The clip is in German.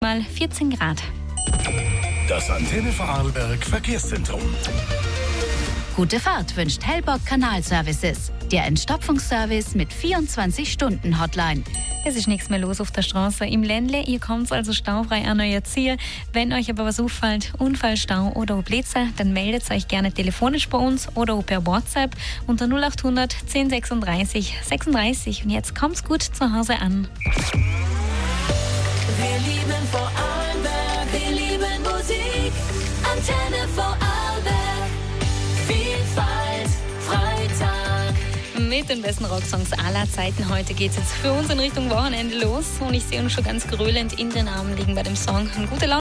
mal 14 Grad. Das Antenne Vorarlberg Verkehrszentrum. Gute Fahrt wünscht Hellbock Kanalservices. Der Entstopfungsservice mit 24-Stunden-Hotline. Es ist nichts mehr los auf der Straße im Ländle. Ihr kommt also staufrei an euer Ziel. Wenn euch aber was auffällt, Unfall, Stau oder Blitzer, dann meldet euch gerne telefonisch bei uns oder auch per WhatsApp unter 0800 1036 36. Und jetzt kommt's gut zu Hause an. Wir lieben Vorarlberg, wir lieben Musik. Antenne Vorarlberg, Vielfalt, Freitag. Mit den besten Rocksongs aller Zeiten. Heute geht es jetzt für uns in Richtung Wochenende los. Und ich sehe uns schon ganz grölend in den Armen liegen bei dem Song. Eine gute Laune.